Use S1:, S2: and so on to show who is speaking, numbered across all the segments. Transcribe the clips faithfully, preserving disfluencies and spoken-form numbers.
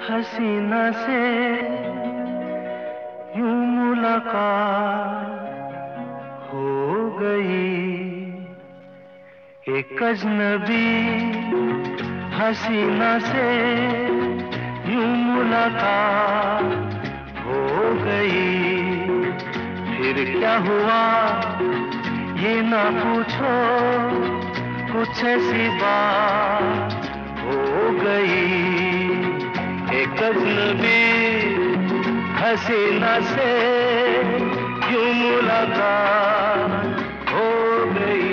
S1: हसीना से यूं मुलाकात हो गई। एक अजनबी हसीना से यूं मुलाकात हो गई। फिर क्या हुआ ये ना पूछो, कुछ ऐसी बात हो गई। एक अजनबी हसीना से यूं मुलाकात हो गई।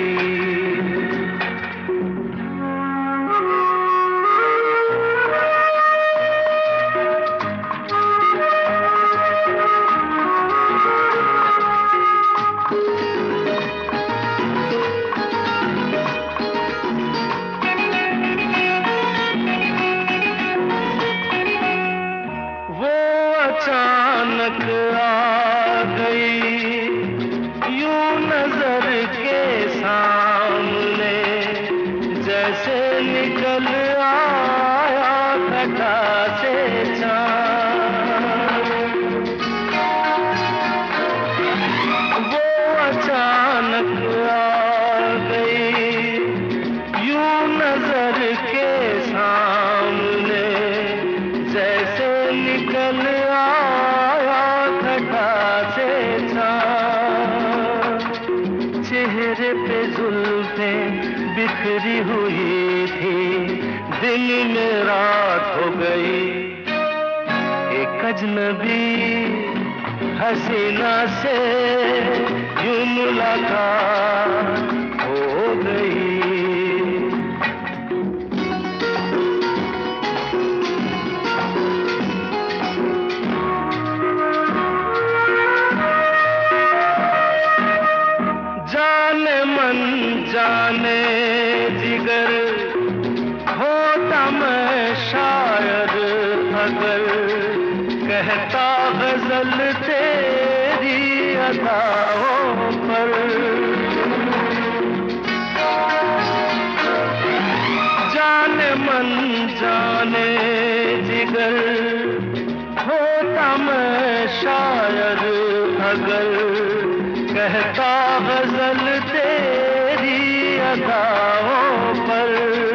S1: अचानक आ गई यूं नजर के सामने, जैसे निकल आया घटा से चाँद। वो अचानक आ गई यूं नजर के सामने, जैसे निकल चेहरे पे जुल्फें बिखरी हुई थी, दिन में रात हो गई। एक अजनबी हसीना से यूं मुलाकात हो गई। जाने मन जाने जिगर होता मैं शायर अगर, कहता गजल तेरी अदाओं पर। जाने मन जाने जिगर होता मैं शायर अगर, कहता गजल तेरी अदाओं पर।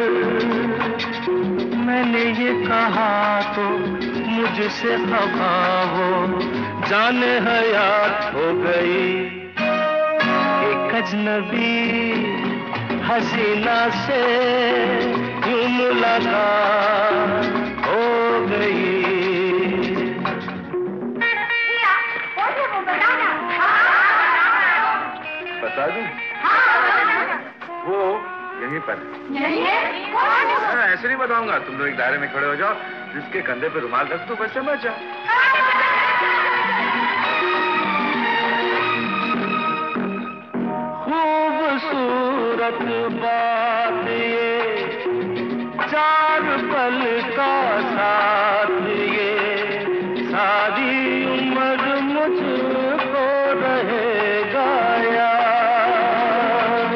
S1: मैंने ये कहा तो मुझसे खफा हो, जाने हयात हो गई। एक अजनबी हसीना से यूं मुलाकात हो गई।
S2: बता दूं? वो यहीं पर
S3: यहीं है?
S2: ऐसे नहीं बताऊंगा, तुम लोग एक दायरे में खड़े हो जाओ, जिसके कंधे पे रुमाल रख दो, बस समझ जाओ।
S1: खूबसूरत बात ये, चार पल का साथ ये, सारी उम्र मुझको रहेगा यार।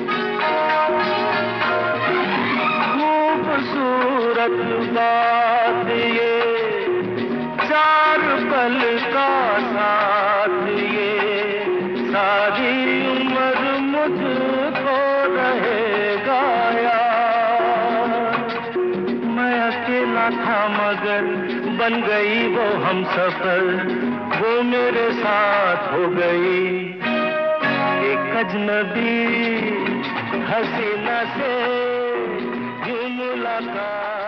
S1: खूबसूरत बात ये, चार पल का साथ ये, सारी उम्र मुझको रहेगा यार। मैं अकेला था मगर बन गई वो हमसफर, वो मेरे साथ हो गई। एक अजनबी हसीना से यूं मुलाकात